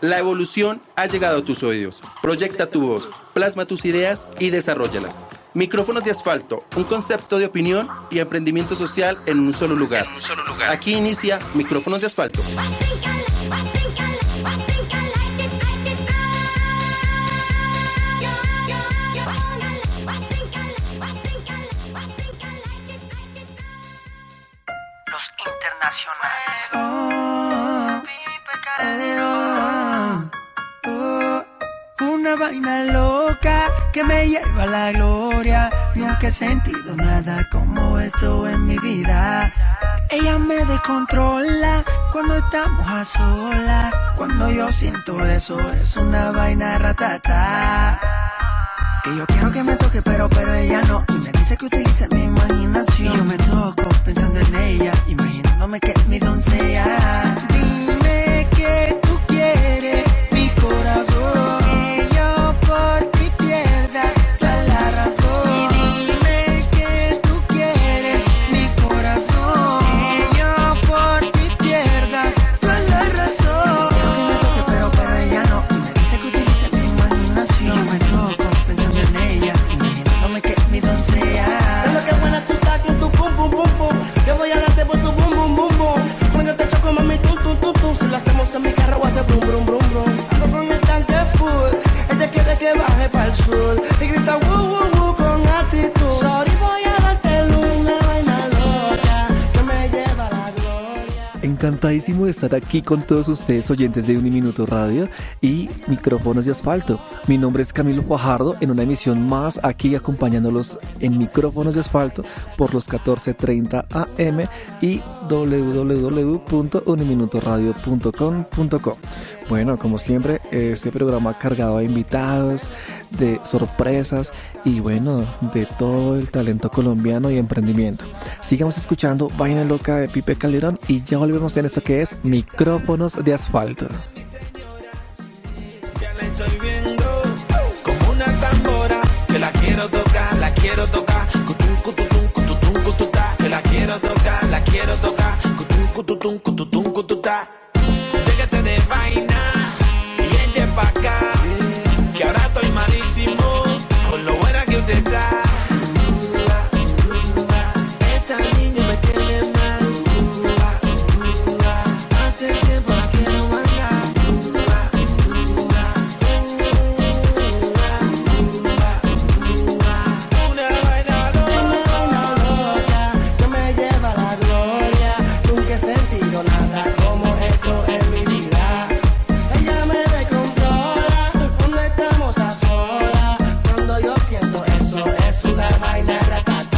La evolución ha llegado a tus oídos. Proyecta tu voz, plasma tus ideas y desarróllalas. Micrófonos de Asfalto, un concepto de opinión y emprendimiento social en un solo lugar. Aquí inicia Micrófonos de Asfalto. Los internacionales. Una vaina loca que me lleva a la gloria. Nunca he sentido nada como esto en mi vida. Ella me descontrola cuando estamos a solas. Cuando yo siento eso es una vaina ratata. Que yo quiero que me toque pero ella no. Y me dice que utilice mi imaginación. Y yo me toco pensando en ella, imaginándome que es mi doncella. Dime que tú quieres mi corazón, que yo por ti pierda toda la razón. Y dime que tú quieres mi corazón, que yo por ti pierda toda la razón. Quiero que me toque pero ella no. Y me dice que utilice mi imaginación. Y yo me toco pensando en ella, imaginándome que es mi doncella. Es lo que buena tú estás con tu pum pum pum pum. Yo voy a darte por tu bum bum bum bum. Cuando te choco mami tum tum tum tum. Si lo hacemos en mi carro voy a hacer brum brum brum brum. Ando con el tanque full, ella quiere que baje pa'l sur. Y grita woo woo woo con actitud. Sorry voy a darte una vaina loca que me lleva a la gloria. Encantadísimo de estar aquí con todos ustedes oyentes de Uniminuto Radio y Micrófonos de Asfalto. Mi nombre es Camilo Fajardo en una emisión más aquí acompañándolos en Micrófonos de Asfalto por los 14:30 AM y www.uniminutoradio.com.co. Bueno, como siempre, este programa cargado de invitados, de sorpresas y bueno, de todo el talento colombiano y emprendimiento. Sigamos escuchando Vaina Loca de Pipe Calderón y ya volvemos en esto que es Micrófonos de Asfalto. Ya la estoy viendo como una tambora que la quiero tocar, cutum cututum cututum cututá, que la quiero tocar, cutum cututum cututum cututá. Déjate de vaina y eche pa' acá, que ahora estoy malísimo con lo buena que usted está. Esa niña me tiene mal, hace tiempo la quiero bailar. Una vaina loca que me lleva a la gloria. Nunca he sentido nada como esto en mi vida. Ella me descontrola cuando estamos a solas. Cuando yo siento eso es una vaina ratata.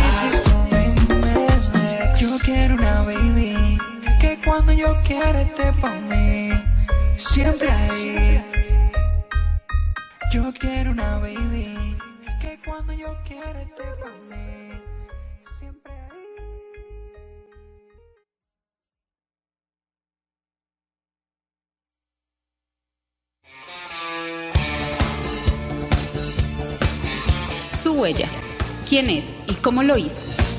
Yo quiero una baby que cuando yo quiera esté pa' mí, siempre ahí. Yo quiero una baby que cuando yo quiera esté pa' mí, siempre ahí. Su huella. ¿Quién es y cómo lo hizo?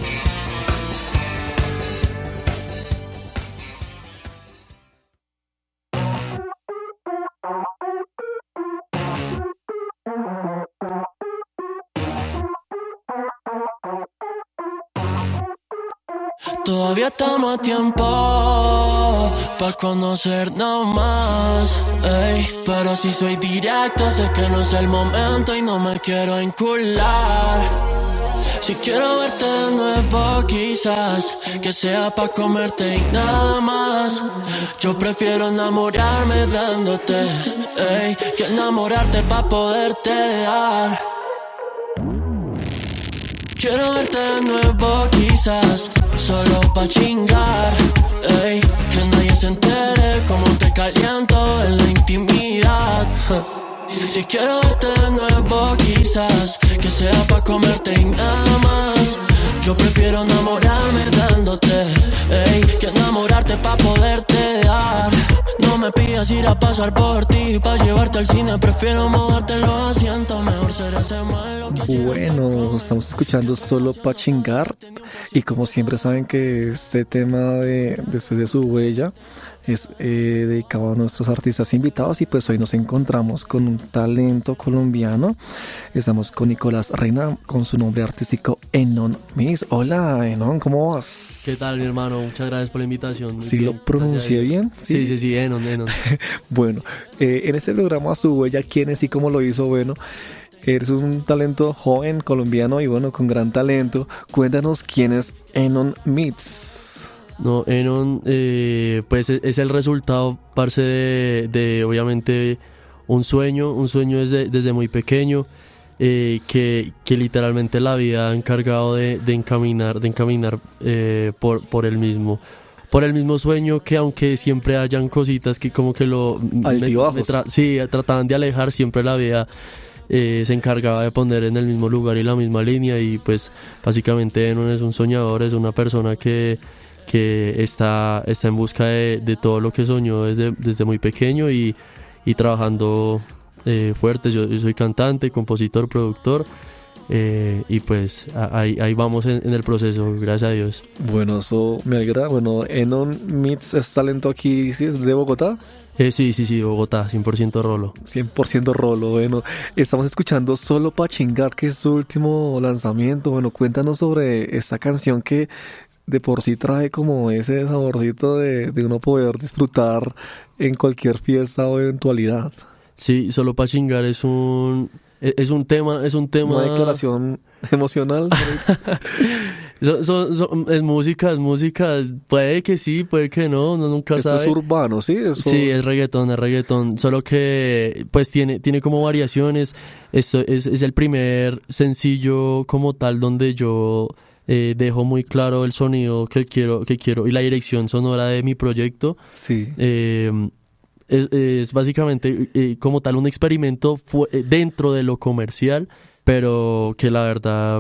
Todavía estamos a tiempo pa' conocernos más, ey. Pero si soy directo, sé que no es el momento y no me quiero encular. Si quiero verte de nuevo, quizás que sea pa' comerte y nada más. Yo prefiero enamorarme dándote, ey, que enamorarte pa' poderte dar. Quiero verte de nuevo, quizás solo pa' chingar, ey, que nadie se entere cómo te caliento en la intimidad. Si quiero verte de nuevo, quizás que sea pa' comerte y nada más. Yo prefiero enamorarme dándote, ey, que enamorarte pa' poderte dar. No me pidas ir a pasar por ti, pa' llevarte al cine, prefiero moverte los asientos. Mejor ser ese malo que Bueno, estamos escuchando Solo Pa' Chingar y como siempre saben que este tema de Después de su huella es dedicado a nuestros artistas invitados y pues hoy nos encontramos con un talento colombiano. Estamos con Nicolás Reina con su nombre artístico Enon Mix. Hola Enon, ¿cómo vas? ¿Qué tal, mi hermano? Muchas gracias por la invitación. ¿Sí lo pronuncié bien? Sí, Enon. Bueno, en este programa Su Huella, ¿quién es y cómo lo hizo? Bueno, eres un talento joven colombiano y bueno, con gran talento. Cuéntanos quién es Enon Mix. No, Enon, pues es el resultado, parce, de obviamente un sueño desde muy pequeño, que literalmente la vida ha encargado de encaminar por el mismo sueño, que aunque siempre hayan cositas que como que trataban de alejar, siempre la vida se encargaba de poner en el mismo lugar y la misma línea. Y pues básicamente Enon es un soñador, es una persona que está en busca de todo lo que soñó desde muy pequeño y trabajando fuerte. Yo soy cantante, compositor, productor, y pues ahí vamos en el proceso, gracias a Dios. Bueno, eso me alegra. Bueno, Enon Mix es talento aquí, ¿sí es de Bogotá? Sí, Bogotá, 100% rolo. 100% rolo. Bueno, estamos escuchando Solo Pa' Chingar, que es su último lanzamiento. Bueno, cuéntanos sobre esta canción que de por sí trae como ese saborcito de uno poder disfrutar en cualquier fiesta o eventualidad. Sí, Solo Pa' Chingar es un tema. Una declaración emocional. Es música, puede que sí, puede que no, uno nunca sabe. Eso es urbano, ¿sí? Sí, es reggaetón, solo que pues tiene como variaciones. Esto es el primer sencillo como tal donde yo dejo muy claro el sonido que quiero y la dirección sonora de mi proyecto. Sí. Es básicamente como tal un experimento dentro de lo comercial, pero que la verdad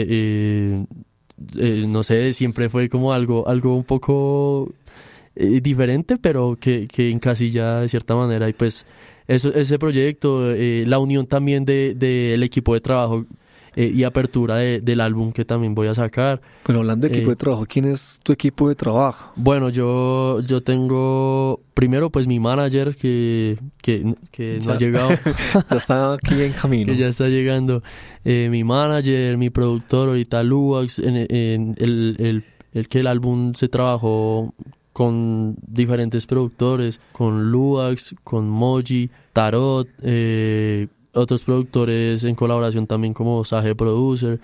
no sé, siempre fue como algo un poco diferente, pero que encasilla de cierta manera. Y pues ese proyecto, la unión también del equipo de trabajo y apertura del álbum que también voy a sacar. Bueno, hablando de equipo de trabajo, ¿quién es tu equipo de trabajo? Bueno, yo tengo primero pues mi manager que no ha llegado. Ya está aquí en camino. Que ya está llegando. Mi manager, mi productor, ahorita Luax, en el álbum se trabajó con diferentes productores, con Luax, con Moji, Tarot, otros productores en colaboración también como Sage Producer,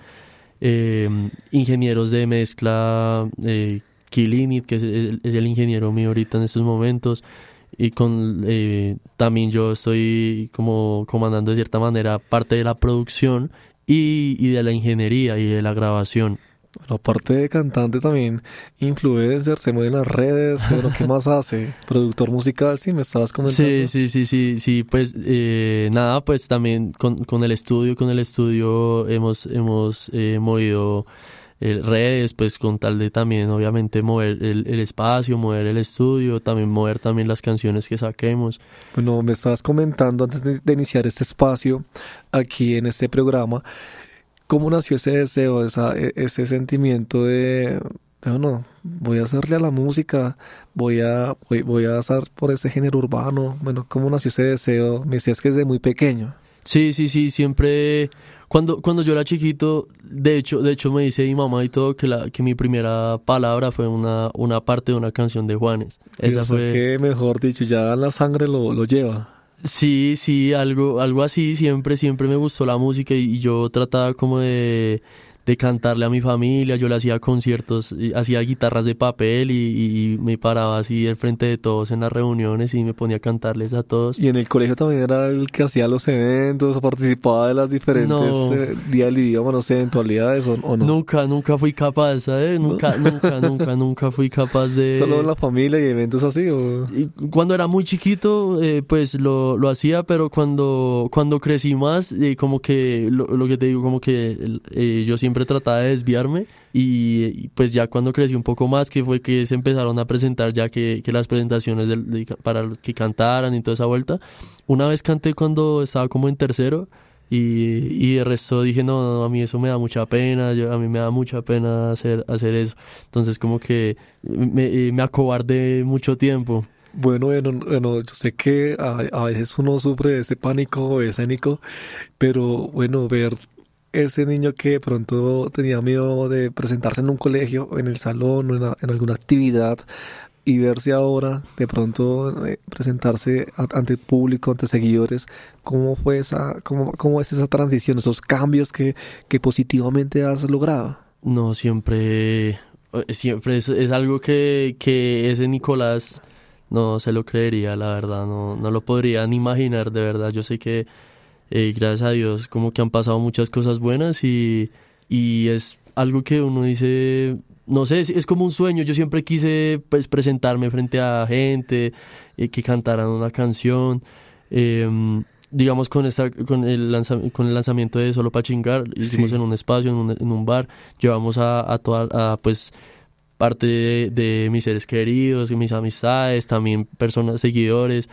ingenieros de mezcla, Kilinit, que es el ingeniero mío ahorita en estos momentos, y con también yo estoy como comandando de cierta manera parte de la producción y de la ingeniería y de la grabación. Bueno, aparte de cantante también influencer, se mueve en las redes, pero ¿qué más hace? Productor musical, ¿sí? ¿Me estabas comentando? Sí, pues nada, pues también con el estudio hemos movido redes, pues con tal de también obviamente mover el espacio, mover el estudio, también mover también las canciones que saquemos. Bueno, me estabas comentando antes de iniciar este espacio aquí en este programa, ¿cómo nació ese deseo, ese sentimiento de bueno, voy a hacerle a la música, voy a hacer por ese género urbano? Bueno, ¿cómo nació ese deseo? Me decías que desde muy pequeño. Sí, siempre cuando yo era chiquito, de hecho me dice mi mamá y todo que mi primera palabra fue una parte de una canción de Juanes. Esa fue que, mejor dicho, ya la sangre lo lleva. Sí, algo así. Siempre me gustó la música y yo trataba como de cantarle a mi familia. Yo le hacía conciertos, hacía guitarras de papel y me paraba así al frente de todos en las reuniones y me ponía a cantarles a todos. ¿Y en el colegio también era el que hacía los eventos, participaba de las diferentes días del idioma, no sé, eventualidades o no? Nunca fui capaz, ¿sabes? Nunca fui capaz de... ¿Solo en la familia y eventos así? ¿O? Y cuando era muy chiquito, pues lo hacía, pero cuando crecí más, como que lo que te digo, como que yo siempre trataba de desviarme y pues ya cuando crecí un poco más, que fue que se empezaron a presentar ya que las presentaciones para que cantaran y toda esa vuelta. Una vez canté cuando estaba como en tercero y de resto dije no, a mí eso me da mucha pena, a mí me da mucha pena hacer eso. Entonces como que me acobardé mucho tiempo. Bueno, yo sé que a veces uno sufre de ese pánico escénico, pero bueno, ver ese niño que de pronto tenía miedo de presentarse en un colegio, en el salón o en alguna actividad, y verse ahora de pronto presentarse ante el público, ante seguidores, ¿cómo fue cómo es esa transición, esos cambios que positivamente has logrado? No, siempre es algo que ese Nicolás no se lo creería, la verdad, no lo podría ni imaginar, de verdad. Yo sé que gracias a Dios como que han pasado muchas cosas buenas y es algo que uno dice, no sé, es como un sueño. Yo siempre quise pues presentarme frente a gente, que cantaran una canción. Digamos con el lanzamiento de Solo Pa' Chingar, hicimos en un espacio, en un bar, llevamos a toda pues parte de mis seres queridos y mis amistades, también personas, seguidores,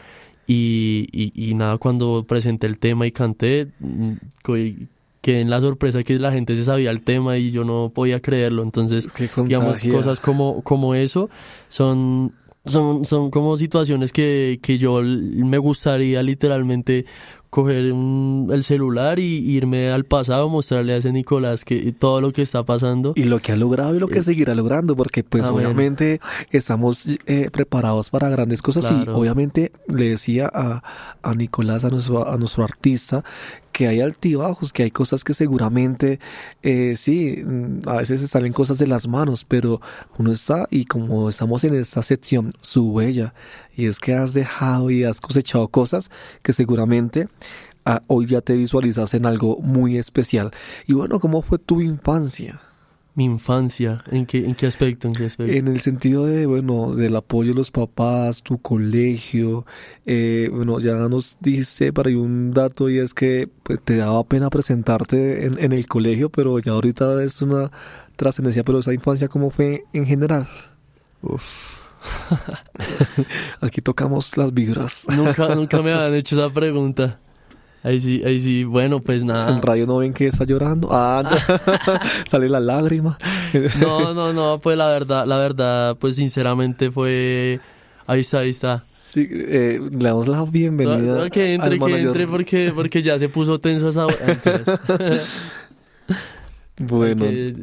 y nada, cuando presenté el tema y canté, quedé en la sorpresa que la gente se sabía el tema y yo no podía creerlo. Entonces, digamos, cosas como eso son como situaciones que yo me gustaría literalmente coger el celular y irme al pasado, mostrarle a ese Nicolás que todo lo que está pasando. Y lo que ha logrado y lo que seguirá logrando, porque pues obviamente estamos preparados para grandes cosas. Claro. Y obviamente le decía a Nicolás, a nuestro artista, que hay altibajos, que hay cosas que seguramente sí, a veces se salen cosas de las manos, pero uno está, y como estamos en esta sección, su huella, y es que has dejado y has cosechado cosas que seguramente hoy ya te visualizas en algo muy especial. Y bueno, ¿cómo fue tu infancia? Mi infancia, ¿en qué aspecto? En el sentido de, bueno, del apoyo de los papás, tu colegio, bueno, ya nos dijiste para ahí un dato, y es que pues, te daba pena presentarte en el colegio, pero ya ahorita es una trascendencia. Pero esa infancia, ¿cómo fue en general? Uf. Aquí tocamos las vibras. Nunca me habían hecho esa pregunta. Ahí sí, bueno, pues nada. En radio no ven que está llorando. Sale la lágrima. No, pues la verdad, pues sinceramente fue... Ahí está. Sí, le damos la bienvenida. No, que entre porque ya se puso tenso esa... Bueno,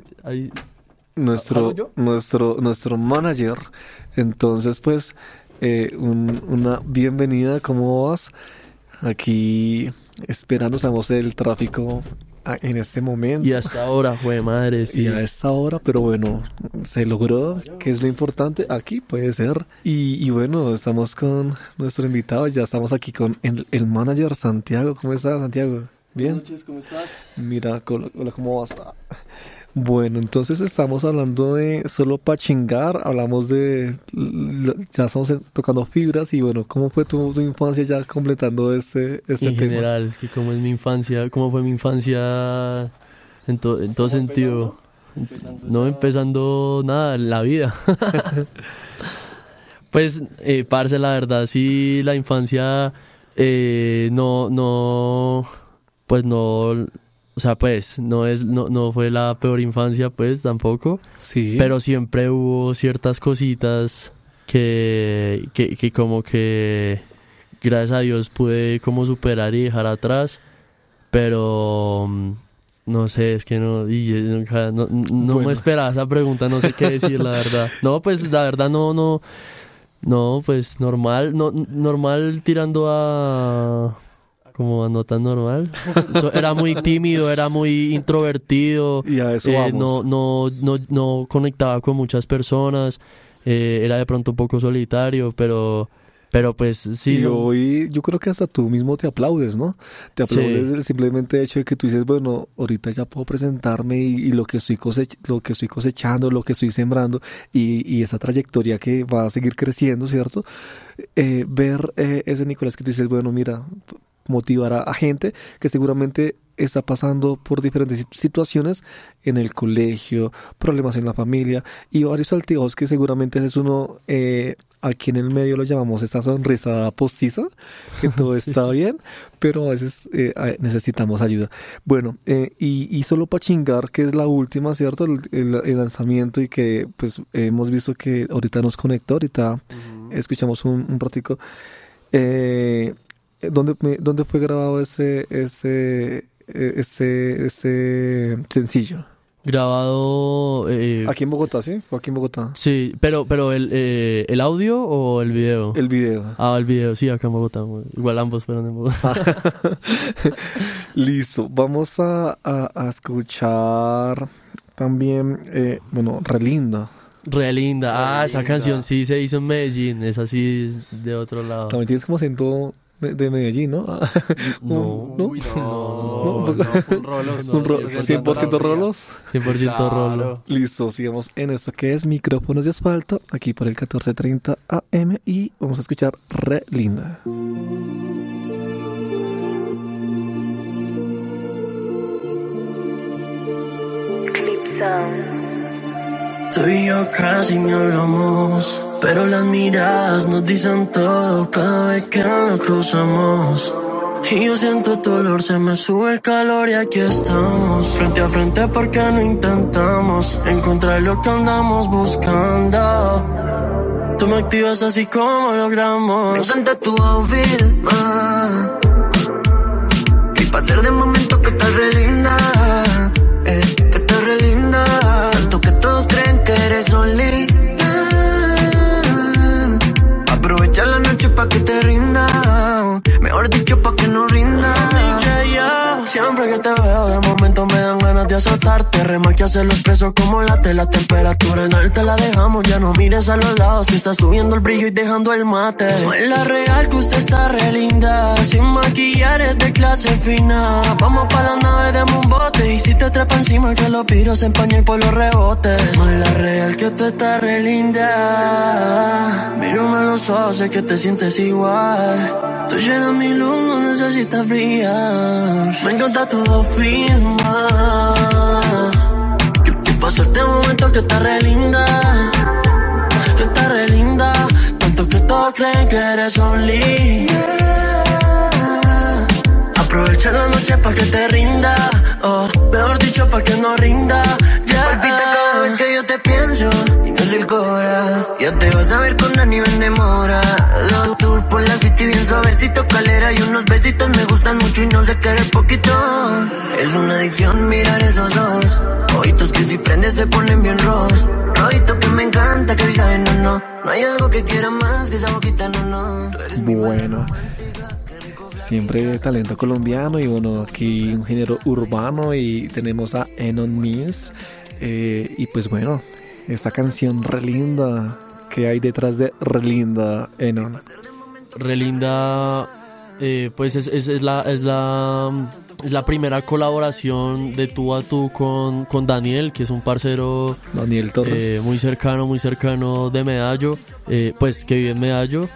nuestro manager. Entonces, pues, una bienvenida. ¿Cómo vas? Aquí esperando, estamos el tráfico en este momento. Y hasta ahora, fue madre, sí. Y a esta hora, pero bueno, se logró, que es lo importante. Aquí puede ser. Y bueno, estamos con nuestro invitado, ya estamos aquí con el manager Santiago. ¿Cómo estás, Santiago? ¿Bien? Buenas noches, ¿cómo estás? Mira, hola, ¿cómo vas? Bueno, entonces estamos hablando de Solo Pa' Chingar, hablamos ya estamos tocando fibras. Y bueno, ¿cómo fue tu infancia, ya completando este tema? En general, que cómo fue mi infancia en todo sentido. No empezando nada, la vida. Pues, parce, la verdad, sí, la infancia, o sea, pues, no fue la peor infancia, pues, tampoco. Sí. Pero siempre hubo ciertas cositas que como que, gracias a Dios, pude como superar y dejar atrás. Pero, no sé, es que no me esperaba esa pregunta, no sé qué decir, la verdad. No, pues, la verdad, no, pues, normal tirando a... como no tan normal. Era muy tímido, era muy introvertido. Y a eso vamos. No conectaba con muchas personas. Era de pronto un poco solitario, pero pues sí. Y hoy yo creo que hasta tú mismo te aplaudes, ¿no? Te aplaudes el simplemente hecho de que tú dices, bueno, ahorita ya puedo presentarme y lo que estoy cosechando, lo que estoy sembrando, y esa trayectoria que va a seguir creciendo, ¿cierto? Ver ese Nicolás que tú dices, bueno, mira, motivar a gente que seguramente está pasando por diferentes situaciones en el colegio, problemas en la familia y varios altibajos que seguramente es uno, aquí en el medio lo llamamos esta sonrisa postiza, que todo está bien, pero a veces necesitamos ayuda. Bueno, y solo para chingar, que es la última, ¿cierto? El lanzamiento y que pues hemos visto que ahorita nos conectó, ahorita escuchamos un ratico. ¿Dónde fue grabado ese sencillo? Grabado... Aquí en Bogotá, ¿sí? Fue aquí en Bogotá. Sí, pero ¿el audio o el video? El video. Ah, el video, sí, acá en Bogotá. Igual ambos fueron en Bogotá. Listo, vamos a escuchar también, Re Linda. Re linda. Re Esa linda. canción sí se hizo en Medellín. Esa sí es de otro lado. También tienes como acento de Medellín, ¿no? No. ¿No? Uy, No, fue un rolo. 100% rolos. 100% rolo. Listo, sigamos en esto que es Micrófonos de Asfalto, aquí por el 1430 AM y vamos a escuchar Re Linda. Tú y yo casi ni hablamos, pero las miradas nos dicen todo cada vez que nos cruzamos. Y yo siento tu olor, se me sube el calor y aquí estamos, frente a frente porque no intentamos encontrar lo que andamos buscando. Tú me activas así como logramos. Me encanta tu outfit, que pa' ser de momento que estás re linda, que estás re linda. Tanto que todos creen que eres only. Aprovecha la noche pa' que te rinda, mejor dicho pa' que no rinda. Siempre que te veo de momento me dan ganas de azotarte. Remar que hacer los presos como late la temperatura. En alta la dejamos, ya no mires a los lados. Se está subiendo el brillo y dejando el mate. No es la real que usted está re linda, sin maquillar es de clase fina. Vamos pa' la nave, demos un bote. Y si te trepa encima que los piros se empañen por los rebotes. No es la real que tú estás re linda. Mírame a los ojos, sé que te sientes igual. Tú llenas mi luz, no necesitas brillar. Me encanta tu firma. Que pasó este momento que está re linda. Que está re linda. Tanto que todos creen que eres only. Aprovecha la noche pa' que te rinda. Oh, mejor dicho pa' que no rinda. Palpita cada vez que yo te pienso y no sé el cora. Ya te vas a ver con Dani Vendemora. Tour por la city bien suavecito, calera y unos besitos me gustan mucho y no sé querer poquito. Es una adicción mirar esos ojos, ojitos que si prendes se ponen bien rojos. Rojito que me encanta, que hoy saben no hay algo que quiera más que esa boquita no. Tú eres mi Bueno, siempre talento colombiano y bueno, aquí un género urbano y tenemos a Enon Means. Y pues bueno, esta canción Re Linda, ¿qué hay detrás de Re Linda, Enon? Re linda, pues es la primera colaboración de tú a tú con Daniel, que es un parcero Daniel Torres. muy cercano de Medallo, pues que vive en Medallo,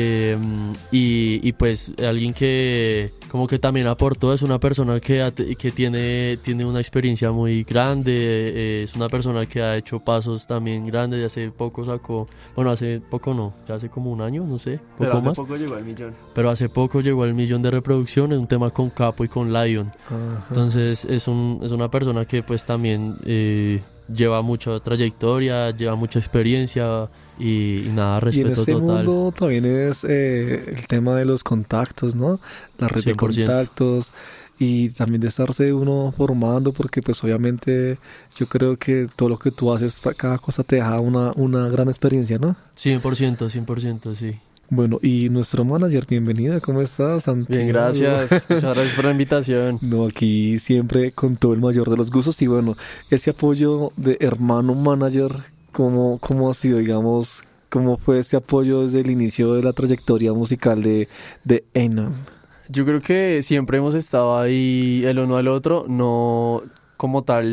y pues alguien que como que también aportó, es una persona que tiene una experiencia muy grande, es una persona que ha hecho pasos también grandes, y hace poco hace poco no, ya hace como un año, no sé, Pero hace más. poco llegó al millón. Pero hace poco llegó al 1.000.000 de reproducciones, un tema con Capo y con Lion. Ajá. Entonces es una persona que pues también lleva mucha trayectoria, lleva mucha experiencia y nada, Y en respeto este total. mundo también es el tema de los contactos, ¿no? La red de 100%. contactos y también de estarse uno formando, porque pues obviamente yo creo que todo lo que tú haces, cada cosa te deja una gran experiencia, ¿no? 100%, sí. Bueno, y nuestro manager, bienvenida, ¿cómo estás, Santiago? Bien, gracias. Muchas gracias por la invitación. No, aquí siempre con todo el mayor de los gustos y bueno, ese apoyo de hermano manager, ¿cómo ha sido, digamos, cómo fue ese apoyo desde el inicio de la trayectoria musical de Enon? Yo creo que siempre hemos estado ahí el uno al otro, no como tal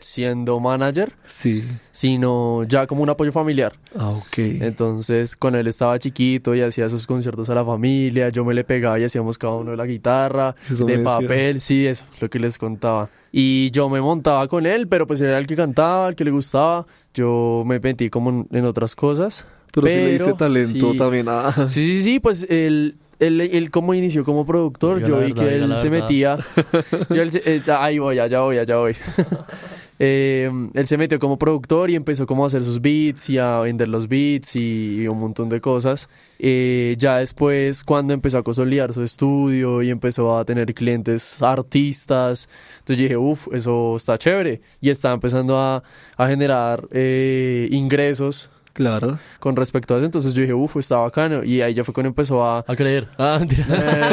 siendo manager, Sí. sino ya como un apoyo familiar. Ah, ok. Entonces con él estaba chiquito y hacía sus conciertos a la familia, yo me le pegaba y hacíamos cada uno la guitarra, Eso me de decía. papel, sí, eso, lo que les contaba. Y yo me montaba con él, pero pues él era el que cantaba, el que le gustaba, yo me metí como en otras cosas. Pero sí le diste talento sí. también. Ah. Sí, pues él como inició como productor, Diga yo la vi verdad, que diga él la se verdad. metía, ahí voy, allá voy. Él se metió como productor y empezó como a hacer sus beats y a vender los beats y un montón de cosas. Ya después, cuando empezó a consolidar su estudio y empezó a tener clientes artistas, entonces yo dije, eso está chévere. Y estaba empezando a generar ingresos Claro. con respecto a eso. Entonces yo dije, está bacano. Y ahí ya fue cuando empezó a... A creer. Mentira.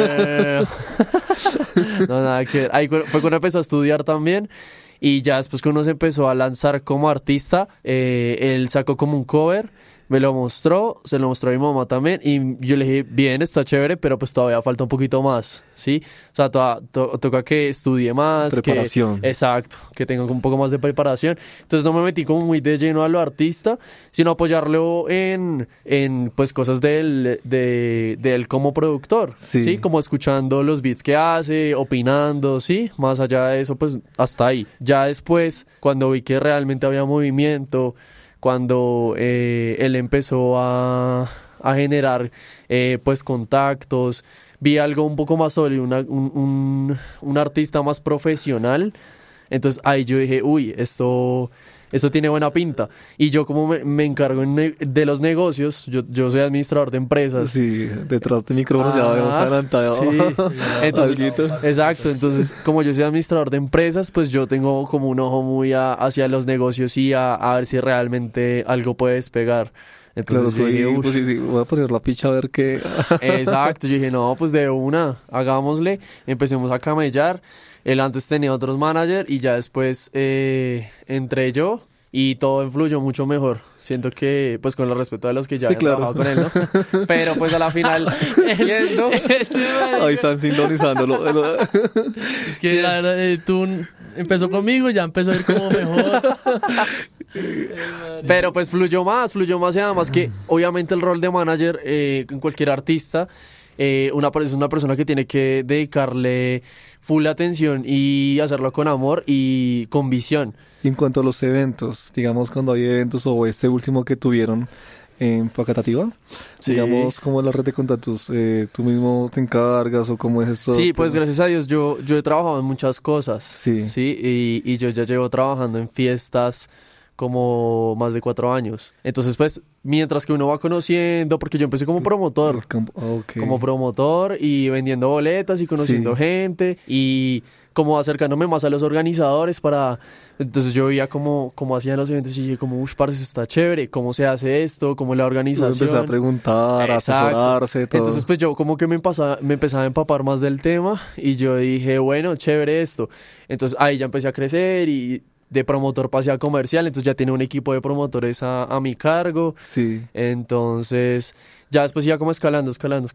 No, nada que ver. Ahí fue cuando empezó a estudiar también. Y ya después que uno se empezó a lanzar como artista, él sacó como un cover, me lo mostró, se lo mostró a mi mamá también, y yo le dije, bien, está chévere, pero pues todavía falta un poquito más, ¿sí? O sea, toca que estudie más. Preparación. Exacto, que tenga un poco más de preparación. Entonces no me metí como muy de lleno a lo artista, sino apoyarlo en pues cosas de él como productor, Sí. ¿sí? Como escuchando los beats que hace, opinando, ¿sí? Más allá de eso, pues hasta ahí. Ya después, cuando vi que realmente había movimiento, cuando él empezó a generar pues contactos, vi algo un poco más sólido, un artista más profesional, entonces ahí yo dije, esto tiene buena pinta. Y yo como me encargo de los negocios, yo soy administrador de empresas. Sí, detrás de micrófonos ya habíamos adelantado. Sí, entonces, Alguito. exacto, entonces como yo soy administrador de empresas, pues yo tengo como un ojo muy hacia los negocios y a ver si realmente algo puede despegar. Entonces Claro, yo dije, pues sí, voy a poner la picha a ver qué. exacto, yo dije, no, pues de una, hagámosle, empecemos a camellar. Él antes tenía otros managers y ya después entré yo y todo fluyó mucho mejor. Siento que, pues con el respeto de los que ya Sí, habían claro. trabajado con él, ¿no? Pero pues a la final, viendo... Ahí están sintonizándolo. Es que la verdad, tú empezó conmigo, ya empezó a ir como mejor. Pero pues fluyó más y además que obviamente el rol de manager en cualquier artista es una persona que tiene que dedicarle full atención y hacerlo con amor y con visión. Y en cuanto a los eventos, digamos cuando hay eventos o este último que tuvieron en Pacatativa, Sí. digamos cómo es la red de contactos, tú mismo te encargas o cómo es esto. Sí, pues gracias a Dios yo he trabajado en muchas cosas. Sí. Y yo ya llevo trabajando en fiestas como más de 4 años. Entonces, pues, mientras que uno va conociendo, porque yo empecé como promotor. Okay. Como promotor y vendiendo boletas y conociendo Sí. gente y como acercándome más a los organizadores para... Entonces yo veía cómo hacían los eventos y dije como, parce, eso está chévere, cómo se hace esto, cómo es la organización. Empecé a preguntar, a Exacto. asesorarse, todo. Entonces pues yo como que me empezaba a empapar más del tema y yo dije, bueno, chévere esto. Entonces ahí ya empecé a crecer y de promotor pasé a comercial, entonces ya tenía un equipo de promotores a mi cargo. Sí. Entonces ya después iba como escalando.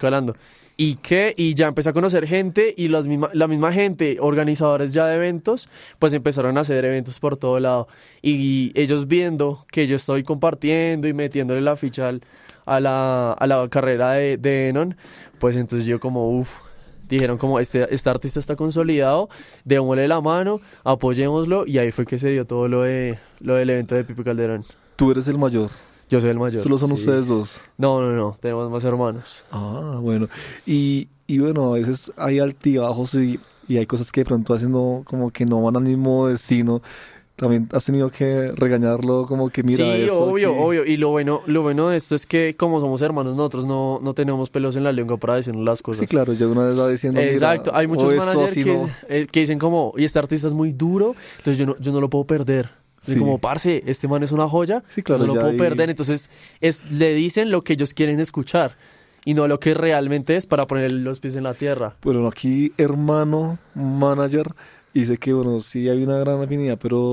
Y ya empecé a conocer gente y la misma gente, organizadores ya de eventos, pues empezaron a hacer eventos por todo lado. Y ellos viendo que yo estoy compartiendo y metiéndole la ficha a la carrera de Enon, pues entonces yo como, dijeron como este artista está consolidado, démosle la mano, apoyémoslo, y ahí fue que se dio todo lo del evento de Pipe Calderón. Tú eres el mayor. Yo soy el mayor. Solo son sí. ustedes dos. No, tenemos más hermanos. Ah, bueno. Y bueno, a veces hay altibajos y hay cosas que de pronto haciendo como que no van al mismo destino. También has tenido que regañarlo como que mira sí, eso. obvio. Y lo bueno de esto es que como somos hermanos nosotros no tenemos pelos en la lengua para decirnos las cosas. Sí, claro, ya una vez va diciendo exacto, mira, hay muchos managers así que dicen como, y este artista es muy duro, entonces yo no lo puedo perder. Sí. Como, parce, este man es una joya, sí, claro, no lo puedo perder. Entonces le dicen lo que ellos quieren escuchar y no lo que realmente es para poner los pies en la tierra. Bueno, aquí hermano, manager, dice que bueno, sí hay una gran afinidad, pero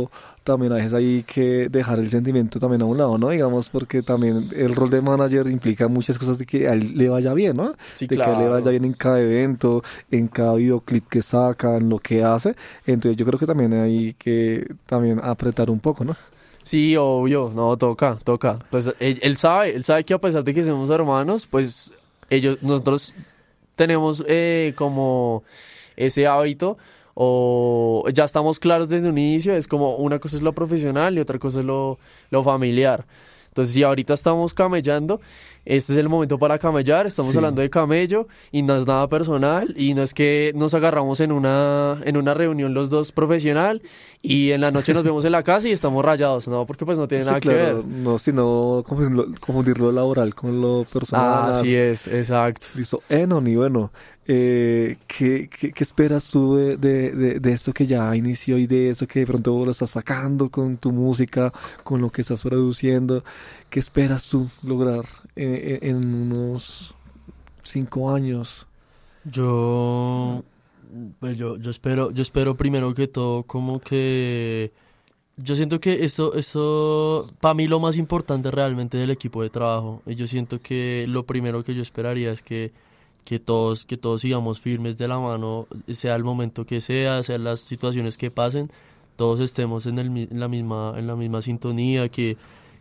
también a veces hay que dejar el sentimiento también a un lado, ¿no? Digamos, porque también el rol de manager implica muchas cosas de que a él le vaya bien, ¿no? Sí, de claro. que a él le vaya bien en cada evento, en cada videoclip que saca, en lo que hace. Entonces yo creo que también hay que también apretar un poco, ¿no? Sí, obvio, no, toca. Pues él sabe que a pesar de que somos hermanos, pues nosotros tenemos como ese hábito, o ya estamos claros desde un inicio, es como una cosa es lo profesional y otra cosa es lo familiar. Entonces, si ahorita estamos camellando, este es el momento para camellar, estamos hablando de camello y no es nada personal y no es que nos agarramos en una reunión los dos profesional y en la noche nos vemos en la casa y estamos rayados, ¿no? Porque pues no tiene nada que ver. No, sino confundir lo laboral con lo personal. Así es, exacto. Listo. Enon, y bueno, ¿qué esperas tú de esto que ya inició y de eso que de pronto lo estás sacando con tu música, con lo que estás produciendo? ¿Qué esperas tú lograr en unos 5 años? Yo espero primero que todo como que yo siento que eso para mí lo más importante realmente del equipo de trabajo, y yo siento que lo primero que yo esperaría es que todos sigamos firmes de la mano, sea el momento que sean las situaciones que pasen, todos estemos en la misma sintonía, que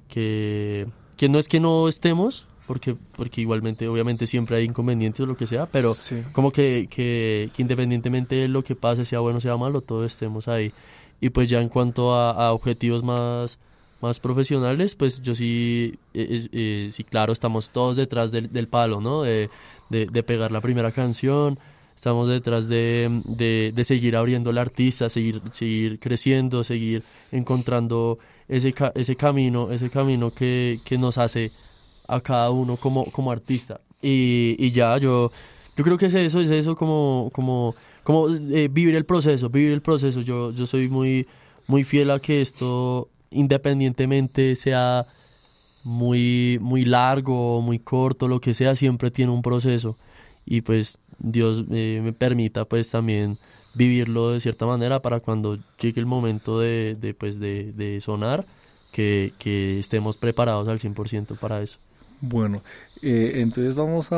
no es que no estemos, porque igualmente obviamente siempre hay inconvenientes o lo que sea, pero sí, como que independientemente de lo que pase, sea bueno o sea malo, todos estemos ahí. Y pues ya en cuanto a objetivos más profesionales, pues yo sí, claro, estamos todos detrás del palo, ¿no? De pegar la primera canción, estamos detrás de seguir abriendo al artista, seguir creciendo, seguir encontrando ese camino que nos hace a cada uno como artista. Y ya, yo creo que es eso como vivir el proceso. Yo soy muy, muy fiel a que esto, independientemente sea muy, muy largo o muy corto, lo que sea, siempre tiene un proceso. Y pues Dios me permita pues también vivirlo de cierta manera para cuando llegue el momento de sonar, que estemos preparados al 100% para eso. Bueno, entonces vamos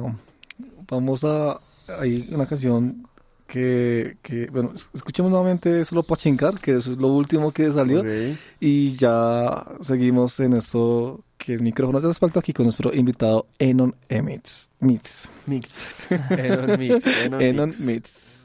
a hay una canción que bueno, escuchemos nuevamente Solo Pa' Chingar, que es lo último que salió, okay. Y ya seguimos en esto que es Micrófonos de Asfalto, aquí con nuestro invitado Enon Mix. Enon Mix.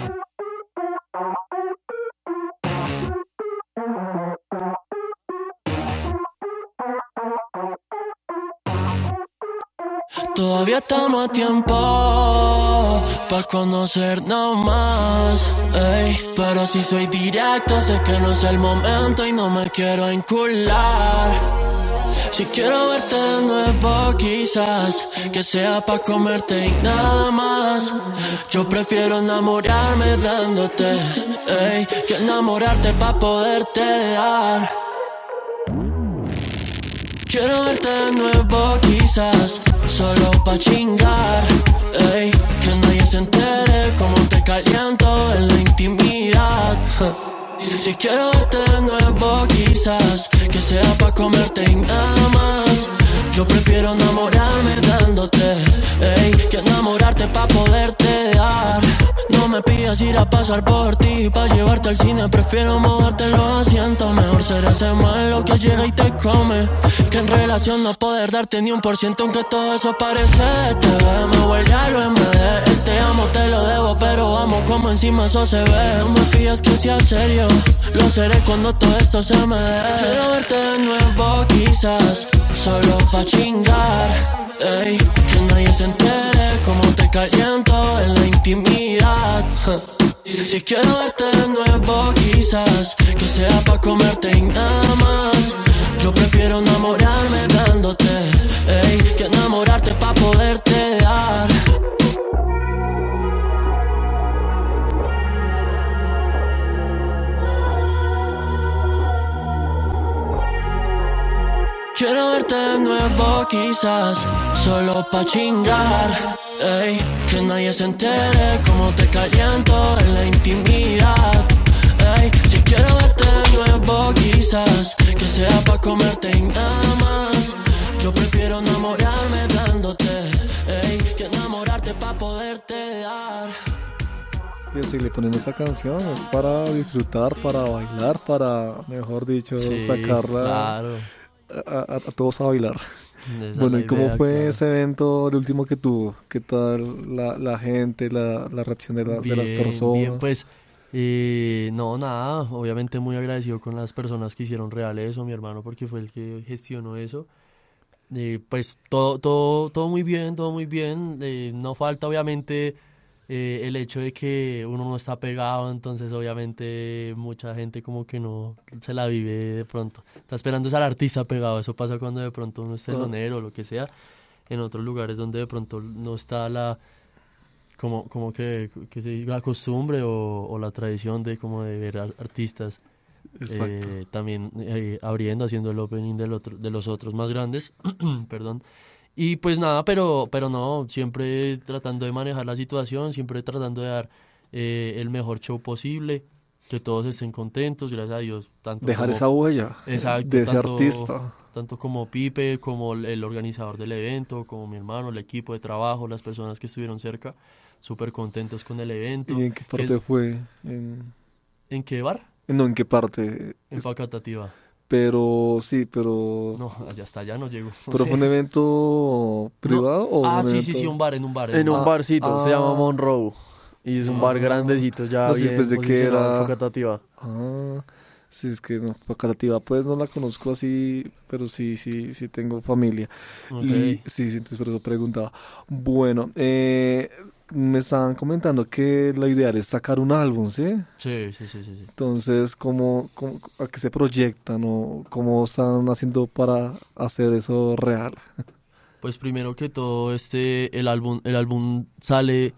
Todavía estamos a tiempo pa' conocernos más, ey. Pero si soy directo, sé que no es el momento y no me quiero encular. Si quiero verte de nuevo, quizás que sea pa' comerte y nada más. Yo prefiero enamorarme dándote, ey, que enamorarte pa' poderte dar. Quiero verte de nuevo, quizás solo pa' chingar, ey, que nadie se entere cómo te caliento en la intimidad. Si quiero verte de nuevo, quizás que sea pa' comerte y nada más. Yo prefiero enamorarme dándote, ey, que enamorarte pa' poderte dar. No me pidas ir a pasar por ti, pa' llevarte al cine, prefiero moverte en los asientos. Mejor ser ese malo que llega y te come, que en relación no poder darte ni 1%, aunque todo eso parece TV. Me voy ya lo MD, el te amo te lo debo, pero vamos como encima eso se ve. No me pidas que sea serio, lo seré cuando todo esto se me dé. Quiero verte de nuevo, quizás solo pa' chingar, ey, que nadie se entere cómo te caliento en la intimidad. Si quiero verte de nuevo, quizás que sea pa' comerte y nada más. Yo prefiero enamorarme dándote, ey, que enamorarte pa' poderte dar. Quiero verte de nuevo, quizás solo pa' chingar, ey, que nadie se entere cómo te caliento en la intimidad, Ey, si quiero verte de nuevo quizás que sea pa' comerte y nada más. Yo prefiero enamorarme dándote, ey, que enamorarte pa' poderte dar. Y si le ponen esta canción es para disfrutar, para bailar, para, mejor dicho, Sí, sacarla claro. a todos a bailar. Esa es Bueno, la ¿y cómo idea, fue claro. ese evento, el último que tuvo? ¿Qué tal la gente, la reacción de las personas? Bien, pues, no, nada, obviamente muy agradecido con las personas que hicieron real eso, mi hermano, porque fue el que gestionó eso. Pues todo muy bien, todo muy bien. No falta, obviamente, el hecho de que uno no está pegado, entonces, obviamente, mucha gente como que no se la vive de pronto. Está esperando es al artista pegado, eso pasa cuando de pronto uno es telonero o lo que sea, en otros lugares donde de pronto no está como que se diga, la costumbre o la tradición de como de ver artistas Exacto. también abriendo, haciendo el opening de los otros más grandes, perdón. Y pues nada, pero no, siempre tratando de manejar la situación, siempre tratando de dar el mejor show posible, que todos estén contentos, gracias a Dios. Dejar esa huella Exacto, de ese artista. Tanto como Pipe, como el organizador del evento, como mi hermano, el equipo de trabajo, las personas que estuvieron cerca, súper contentos con el evento. ¿Y en qué parte fue? ¿En qué bar? No, ¿en qué parte? En Facatativá. Pero, sí, pero... No, hasta allá no llego. ¿Pero fue un evento privado o un sí, evento? sí, un bar, en un bar. En un barcito, se llama ah. Monroe. Y es un bar grandecito, ya No sé, bien pues, ¿de qué posicionado era? en Facatativá. Sí, es que no, Facatativá pues no la conozco así, pero sí tengo familia. Ok. Y sí, entonces por eso preguntaba. Bueno, me estaban comentando que lo ideal es sacar un álbum, ¿sí? Sí. Entonces, ¿a qué se proyectan o cómo están haciendo para hacer eso real? Pues primero que todo, el álbum sale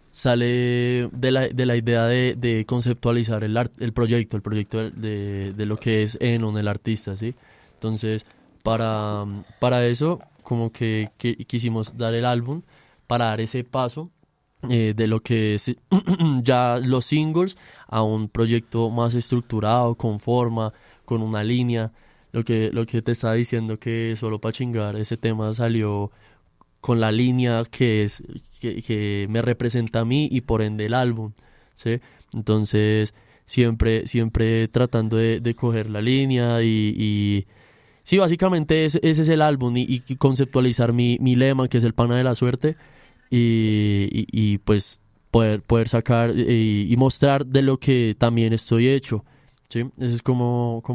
de la idea de conceptualizar el proyecto de lo que es Enon, el artista, ¿sí? Entonces, para eso, como que quisimos dar el álbum, para dar ese paso de lo que es ya los singles a un proyecto más estructurado, con forma, con una línea. Lo que te estaba diciendo, que Solo Pa' Chingar, ese tema salió con la línea que me representa a mí y por ende el álbum, ¿sí? Entonces siempre tratando de coger la línea y sí, básicamente ese es el álbum y conceptualizar mi lema, que es el pana de la suerte, y pues poder sacar y mostrar de lo que también estoy hecho, ¿sí? Esa es como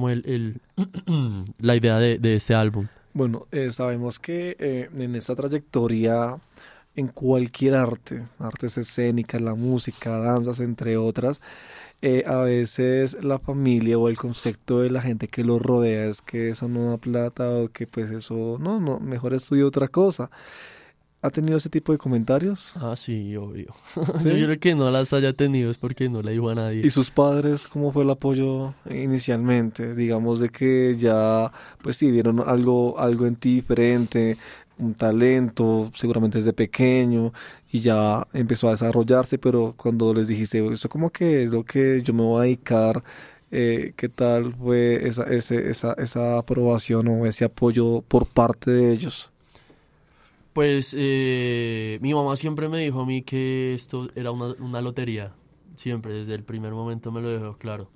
la idea de este álbum. Bueno, sabemos que en esta trayectoria, en cualquier artes escénicas, la música, danzas, entre otras, a veces la familia o el concepto de la gente que lo rodea es que eso no da plata o que pues eso, no, mejor estudia otra cosa. ¿Ha tenido ese tipo de comentarios? Sí, obvio. ¿Sí? Yo creo que no las haya tenido es porque no le dijo a nadie. ¿Y sus padres cómo fue el apoyo inicialmente? Digamos de que ya, pues sí, vieron algo en ti diferente, un talento, seguramente desde pequeño, y ya empezó a desarrollarse, pero cuando les dijiste, eso como que es lo que yo me voy a dedicar, ¿qué tal fue esa aprobación o ese apoyo por parte de ellos? Pues mi mamá siempre me dijo a mí que esto era una lotería. Siempre, desde el primer momento me lo dejó claro.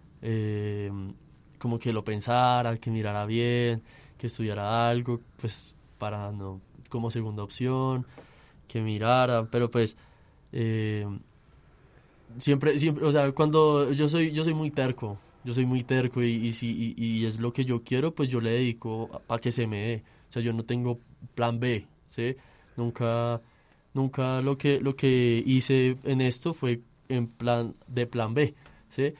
Como que lo pensara, que mirara bien, que estudiara algo, pues para no, como segunda opción, que mirara, pero pues siempre, o sea, cuando yo soy muy terco, y es lo que yo quiero, pues yo le dedico para que se me dé. O sea, yo no tengo plan B, ¿sí? Nunca lo que hice en esto fue en plan B, ¿sí?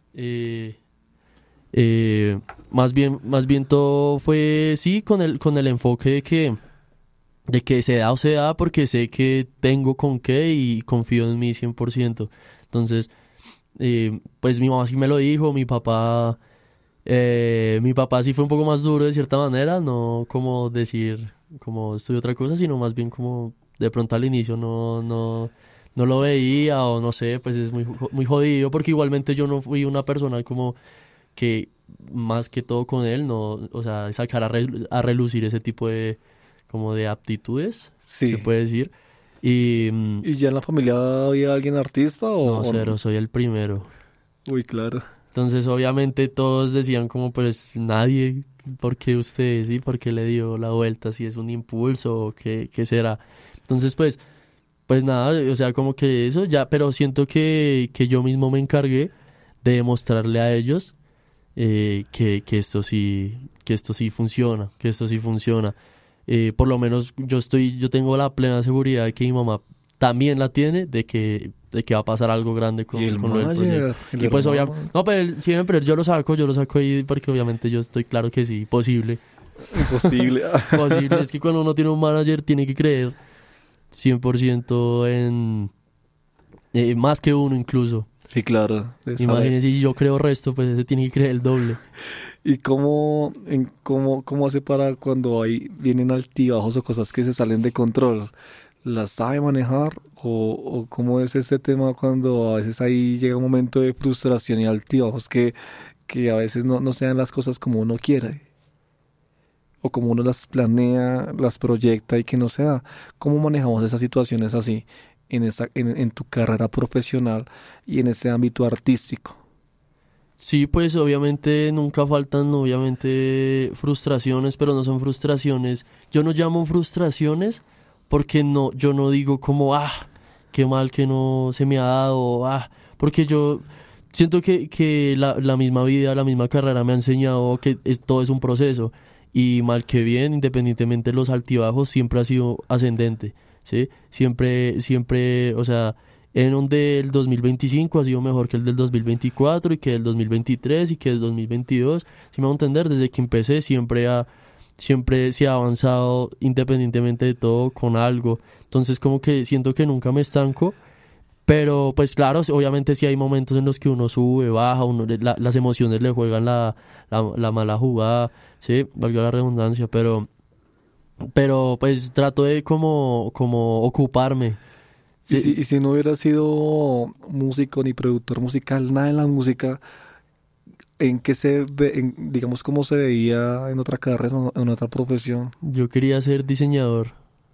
Más bien todo fue, sí, con el enfoque de que se da porque sé que tengo con qué y confío en mí 100%. Entonces, pues mi mamá sí me lo dijo, mi papá sí fue un poco más duro de cierta manera, no como decir como estudio otra cosa, sino más bien como de pronto al inicio no no lo veía o no sé, pues es muy jodido porque igualmente yo no fui una persona como que más que todo con él, no, o sea, sacar a relucir ese tipo de como de aptitudes, Sí. se puede decir. Y ¿Y ya en la familia había alguien artista o no, cero, soy el primero. Uy, claro. Entonces, obviamente todos decían como, pues nadie, ¿por qué usted? ¿Sí? ¿Por qué le dio la vuelta? Si es un impulso o qué será. Entonces, pues nada, o sea, como que eso ya, pero siento que yo mismo me encargué de demostrarle a ellos que esto sí funciona, que esto sí funciona. Por lo menos yo tengo la plena seguridad de que mi mamá también la tiene, de que va a pasar algo grande con lo del proyecto. Y pues obviamente, no, pero siempre yo lo saco ahí porque obviamente yo estoy claro que sí, posible. Imposible. Posible, es que cuando uno tiene un manager tiene que creer 100% en más que uno incluso. Sí, claro. Imagínense, si yo creo resto, pues ese tiene que creer el doble. ¿Y cómo hace para cuando vienen altibajos o cosas que se salen de control? ¿Las sabe manejar? ¿O cómo es este tema cuando a veces ahí llega un momento de frustración y altibajos que a veces no se dan las cosas como uno quiere? O como uno las planea, las proyecta y que no se da. ¿Cómo manejamos esas situaciones así en tu carrera profesional y en ese ámbito artístico? Sí, pues obviamente nunca faltan, obviamente, frustraciones, pero no son frustraciones. Yo no llamo frustraciones porque yo no digo como, qué mal que no se me ha dado, porque yo siento que la misma vida, la misma carrera me ha enseñado que todo es un proceso. Y mal que bien, independientemente de los altibajos, siempre ha sido ascendente, ¿sí? Siempre, o sea, en donde el 2025 ha sido mejor que el del 2024 y que el 2023 y que el 2022, si me voy a entender, desde que empecé siempre se ha avanzado independientemente de todo con algo. Entonces como que siento que nunca me estanco, pero pues claro, obviamente sí hay momentos en los que uno sube, baja, las emociones le juegan la mala jugada, sí, valga la redundancia, pero pues trato de como ocuparme. Sí. Y si no hubiera sido músico ni productor musical, nada en la música, ¿en qué se ve, digamos, cómo se veía en otra carrera, en otra profesión? Yo quería ser diseñador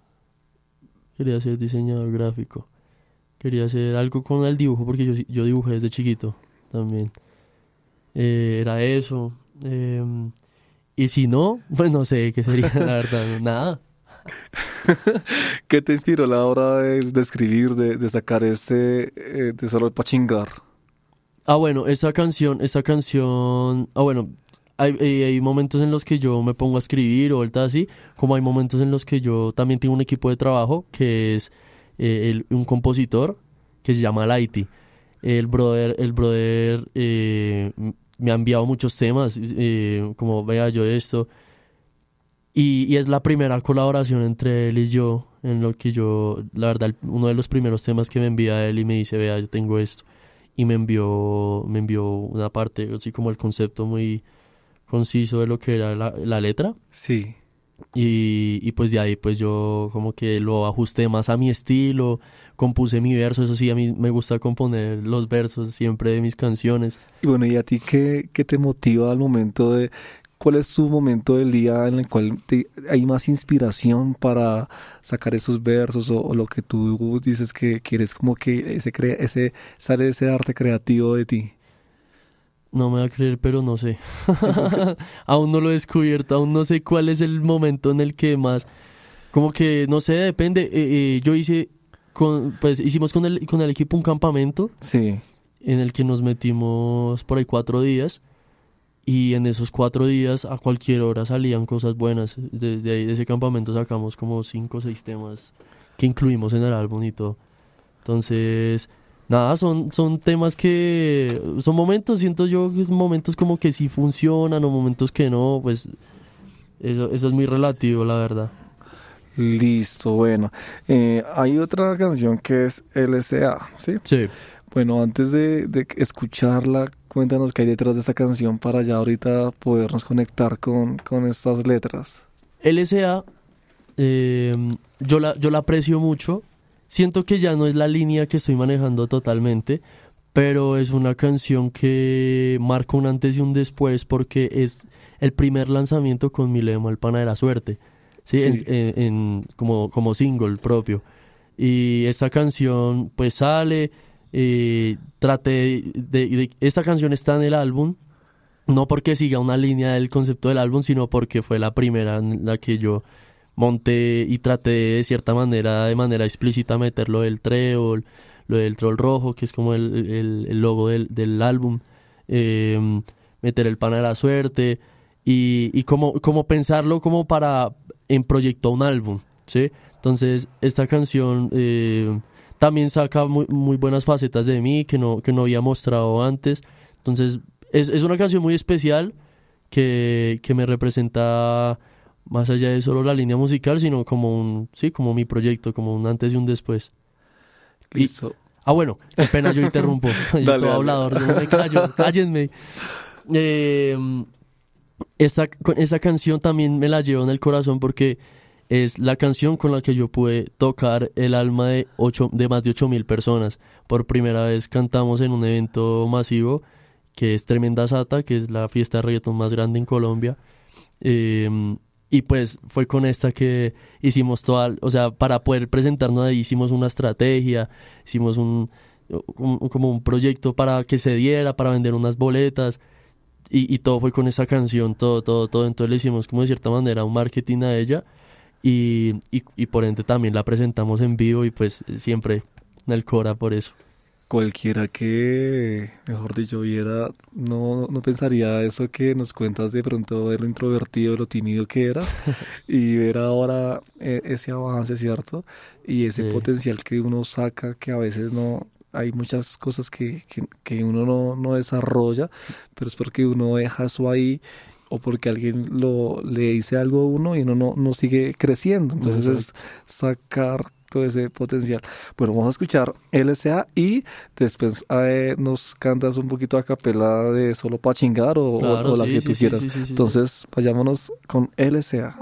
gráfico. Quería hacer algo con el dibujo porque yo dibujé desde chiquito también. Era eso. Y si no, pues no sé qué sería, la verdad, nada. ¿Qué te inspiró a la hora de escribir, de sacar de Solo para Chingar? Bueno, esta canción, bueno, hay momentos en los que yo me pongo a escribir o vuelta así, como hay momentos en los que yo también tengo un equipo de trabajo que es un compositor que se llama Lighty. El brother me ha enviado muchos temas, como vea yo esto, y es la primera colaboración entre él y yo, en lo que la verdad, uno de los primeros temas que me envía él y me dice, vea, yo tengo esto, y me envió una parte, así como el concepto muy conciso de lo que era la letra. Sí. Y pues de ahí pues yo como que lo ajusté más a mi estilo, compuse mi verso, eso sí, a mí me gusta componer los versos siempre de mis canciones. Y bueno, ¿y a ti qué te motiva al momento cuál es tu momento del día en el cual hay más inspiración para sacar esos versos o lo que tú dices que quieres como que sale ese arte creativo de ti? No me va a creer, pero no sé. Aún no lo he descubierto, aún no sé cuál es el momento en el que más... Como que, no sé, depende. Yo hicimos con el equipo un campamento. Sí. En el que nos metimos por ahí 4 días. Y en esos 4 días, a cualquier hora salían cosas buenas. Desde ahí, de ese campamento sacamos como 5 o 6 temas que incluimos en el álbum y todo. Entonces... Nada, son temas que... Son momentos, siento yo, que son momentos como que sí funcionan o momentos que no, pues... Eso es muy relativo, la verdad. Listo, bueno. Hay otra canción que es LSA, ¿sí? Sí. Bueno, antes de escucharla, cuéntanos qué hay detrás de esta canción para ya ahorita podernos conectar con estas letras. LSA, yo la aprecio mucho. siento que ya no es la línea que estoy manejando totalmente, pero es una canción que marca un antes y un después porque es el primer lanzamiento con mi lema, El Pana de la Suerte, ¿sí? Como single propio. Y esta canción pues sale, esta canción está en el álbum, no porque siga una línea del concepto del álbum, sino porque fue la primera en la que yo monté y traté de cierta manera, de manera explícita, meter lo del trébol rojo, que es como el logo del álbum, meter el Pana de la Suerte y como pensarlo como en proyecto a un álbum, ¿sí? Entonces esta canción también saca muy buenas facetas de mí que no había mostrado antes. Entonces es una canción muy especial que me representa más allá de solo la línea musical, sino como como mi proyecto, como un antes y un después. Listo. Bueno, qué pena, yo interrumpo. Yo Dale, todo hablador, no me callo, cállenme. Esta canción también me la llevo en el corazón porque es la canción con la que yo pude tocar el alma de más de 8,000 personas. Por primera vez cantamos en un evento masivo que es Tremenda Sata, que es la fiesta de reggaetón más grande en Colombia. Y pues fue con esta que hicimos para poder presentarnos ahí hicimos una estrategia, hicimos como un proyecto para que se diera, para vender unas boletas y todo fue con esa canción, todo. Entonces le hicimos como de cierta manera un marketing a ella y por ende también la presentamos en vivo y pues siempre en el Cora por eso. Cualquiera que, mejor dicho, viera, no pensaría eso que nos cuentas de pronto de lo introvertido, de lo tímido que eras, y ver ahora ese avance, ¿cierto? Y ese potencial que uno saca, que a veces no, hay muchas cosas que uno no desarrolla, pero es porque uno deja eso ahí, o porque alguien le dice algo a uno y uno no sigue creciendo. Entonces es sacar todo ese potencial. Bueno, vamos a escuchar LSA y después nos cantas un poquito a capela de Solo Pa' Chingar o la que tú quieras. Sí. Entonces, vayámonos con LSA.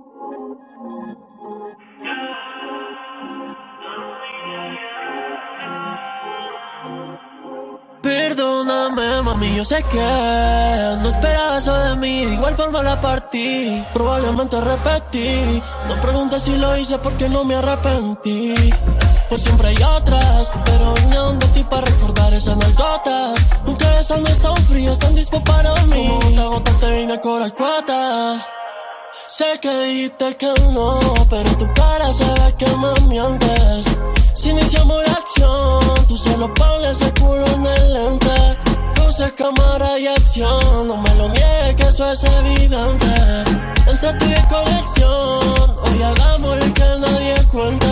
Perdóname, mami, yo sé que no esperaba eso de mí. De igual forma la partí, probablemente repetí. No preguntes si lo hice porque no me arrepentí. Pues siempre hay otras, pero vine donde ti para recordar esas nalgotas. Aunque esas no están frías, están dispo para mí. Como gota te vine a cobrar cuota. Sé que dijiste que no, pero tu cara se ve que me mientes. Si iniciamos la acción, tú solo pones el culo en el lente. Luces, cámara y acción, no me lo niegues que eso es evidente. Entre tú y colección, hoy hagamos lo que nadie cuente.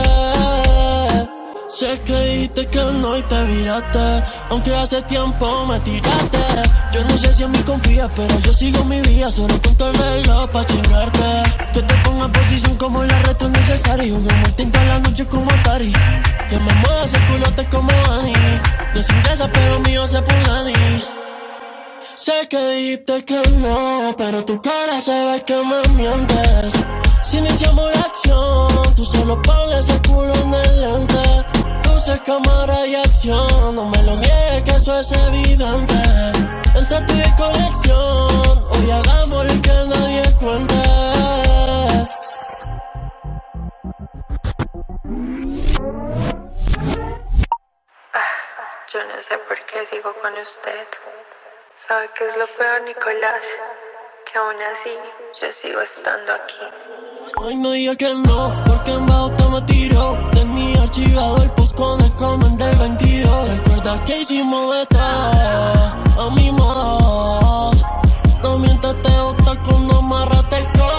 Sé que dijiste que no y te viraste, aunque hace tiempo me tiraste. Yo no sé si en mí confías, pero yo sigo mi vida solo con tu reloj pa' chingarte. Que te ponga en posición como la retro es necesario. Juguemos el tinto a la noche como Atari. Que me mueva ese culote como Annie. Yo sin esa pero mío se Punani. Sé que dijiste que no, pero tu cara se ve que me mientes. Si iniciamos la acción, tú solo pones el culo en el lente. Luces, cámara y acción, no me lo niegues que eso es evidente. Entre tú y colección, hoy hagamos lo que nadie cuente. Yo no sé por qué sigo con usted. ¿Sabe qué es lo peor, Nicolás? Que aún así yo sigo estando aquí. Ay, no diga que no, porque en Bauta me tiró. Tenía archivado el post con el comment del 22. Recuerda que hicimos de todo, a mi modo. No mientas, te gusta cuando amarraste el codo.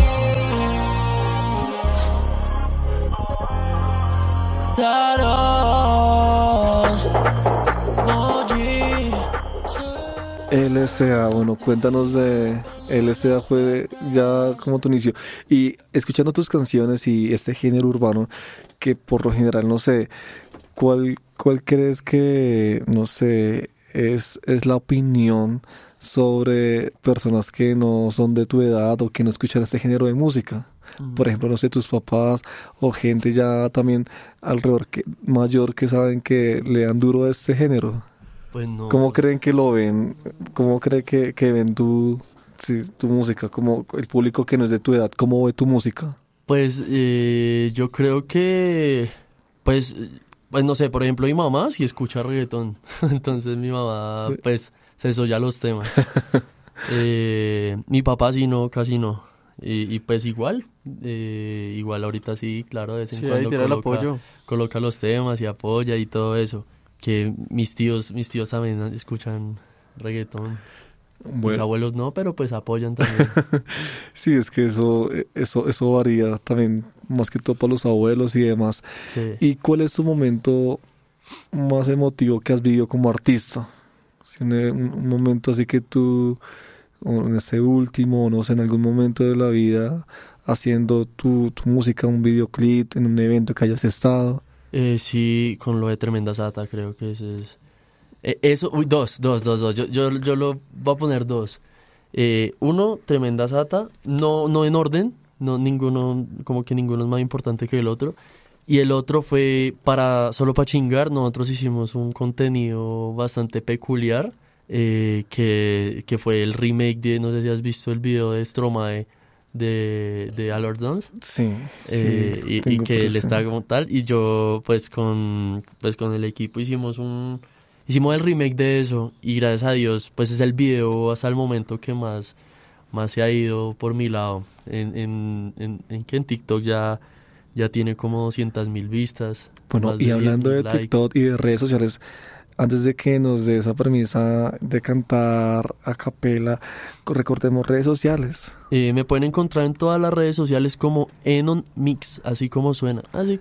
LSA, bueno, cuéntanos de LSA, fue ya como tu inicio. Y escuchando tus canciones y este género urbano, que por lo general, no sé, ¿cuál crees que, no sé, es la opinión sobre personas que no son de tu edad o que no escuchan este género de música? por ejemplo, no sé, tus papás o gente ya también alrededor mayor que saben que le dan duro a este género? Pues no. ¿Cómo creen que lo ven? ¿Cómo creen que ven tu música? Como el público que no es de tu edad, ¿cómo ve tu música? Pues yo creo que, pues no sé, por ejemplo, mi mamá sí escucha reggaetón. Entonces mi mamá, pues, se soya los temas. Mi papá sí no, casi no. Y pues igual ahorita sí, claro, de vez en cuando coloca los temas y apoya y todo eso. Que mis tíos también escuchan reggaetón. Bueno. Mis abuelos no, pero pues apoyan también. Sí, es que eso varía también, más que todo para los abuelos y demás. Sí. ¿Y cuál es tu momento más emotivo que has vivido como artista? Si un momento así que tú, o en ese último, no sé, en algún momento de la vida, haciendo tu música, un videoclip, en un evento que hayas estado. Sí, con lo de Tremenda Sata, creo que ese es... Eso, dos. Yo lo voy a poner dos. Uno, Tremenda Sata, no en orden, no ninguno, como que ninguno es más importante que el otro. Y el otro fue solo para chingar. Nosotros hicimos un contenido bastante peculiar, que fue el remake de, no sé si has visto el video de Stromae de Allard Dance. Sí. Y que él está como tal. Y yo, pues con el equipo hicimos el remake de eso. Y gracias a Dios, pues es el video hasta el momento que más se ha ido por mi lado. En TikTok ya tiene como 200,000 vistas. Bueno, y hablando de TikTok y de redes sociales, antes de que nos dé esa premisa de cantar a capela, recordemos redes sociales. Me pueden encontrar en todas las redes sociales como Enon Mix, así como suena. Así,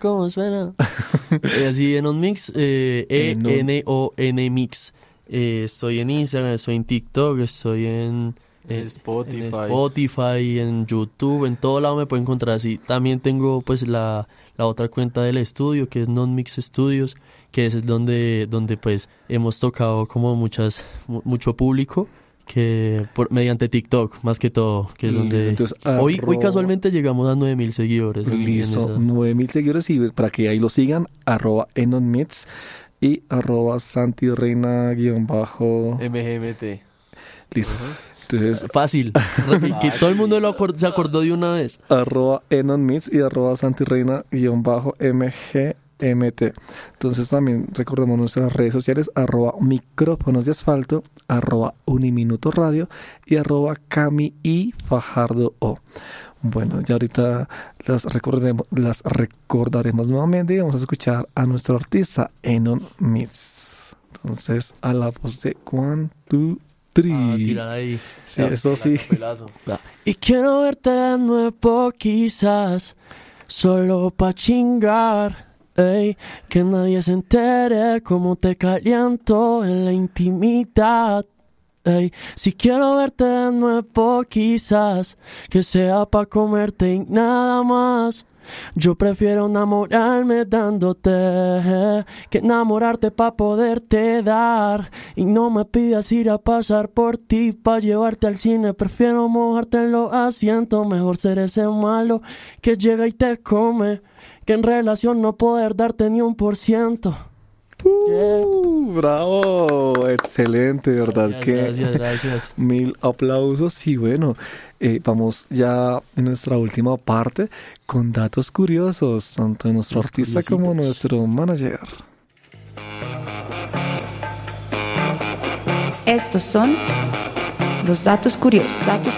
Enon Mix, ENON Mix. Estoy en Instagram, estoy en TikTok, estoy en Spotify, en YouTube, en todo lado me pueden encontrar así. También tengo pues la otra cuenta del estudio, que es Non Mix Studios, que es donde pues hemos tocado como mucho público, que mediante TikTok más que todo, que es donde entonces, hoy casualmente llegamos a 9,000 seguidores. Listo, 9,000 seguidores, y para que ahí lo sigan, @EnonMix y @SantiReina_MGMT. Listo. Entonces, fácil, que todo el mundo se acordó de una vez. @EnonMix y @SantiReina_MGMT. Entonces también recordemos nuestras redes sociales, @micrófonos de asfalto, @uniminuto radio y @CamiYFajardo. Bueno, ya ahorita las recordaremos nuevamente y vamos a escuchar a nuestro artista Enon Mix. Entonces, a la voz de 1, 2, 3. Tirar ahí. Sí, eso sí. Y quiero verte de nuevo, quizás solo pa' chingar. Ey, que nadie se entere cómo te caliento en la intimidad. Ey, si quiero verte de nuevo, quizás que sea pa' comerte y nada más. Yo prefiero enamorarme dándote que enamorarte pa' poderte dar. Y no me pidas ir a pasar por ti pa' llevarte al cine. Prefiero mojarte en los asientos. Mejor ser ese malo que llega y te come, que en relación no poder darte ni 1%. Bravo, excelente, ¿verdad? Gracias. 1000 aplausos. Y bueno, vamos ya en nuestra última parte con datos curiosos, tanto de nuestro artista como nuestro manager. Estos son los datos curiosos.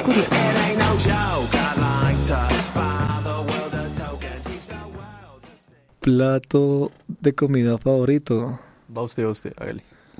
Plato de comida favorito. Va usted, hágale.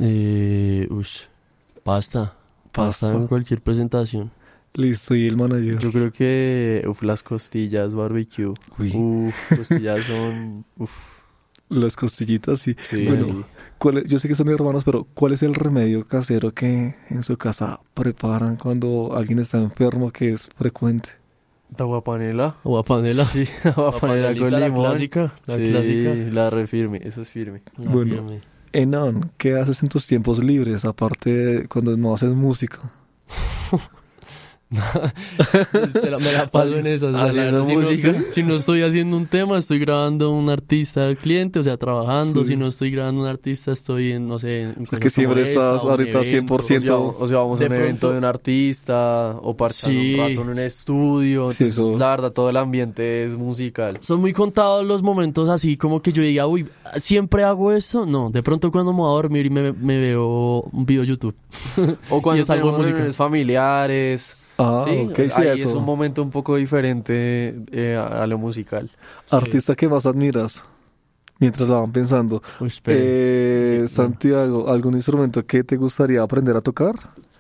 Pasta en cualquier presentación. Listo, y el manager. Yo creo que las costillas barbecue. Costillas son Las costillitas, sí. Bueno, yo sé que son hermanos, pero ¿cuál es el remedio casero que en su casa preparan cuando alguien está enfermo, que es frecuente? Agua panela. Sí, Agua panela con limón. La clásica. La refirme, eso es firme. Bueno, Enon, ¿qué haces en tus tiempos libres, aparte de cuando no haces música? Me la paso en eso. O sea, ¿Haciendo música? Si no estoy haciendo un tema, estoy grabando un artista cliente, o sea, trabajando. Sí. Si no estoy grabando un artista, estoy en, no sé, en sea, que siempre estás ahorita 100%. O sea, vamos a un evento de un artista o parchar Sí. un rato en un estudio. Sí, Entonces, eso. la verdad, todo el ambiente es musical. Son muy contados los momentos así como que yo diga, uy, ¿siempre hago esto? No, de pronto cuando me voy a dormir y me veo un video de YouTube. O cuando Y es algo de tenemos música. reuniones familiares. Ah, Sí, ok, sí, ahí eso. es un momento un poco diferente a lo musical. Artista que más admiras mientras la van pensando. Uy, espere. Santiago, ¿algún instrumento que te gustaría aprender a tocar?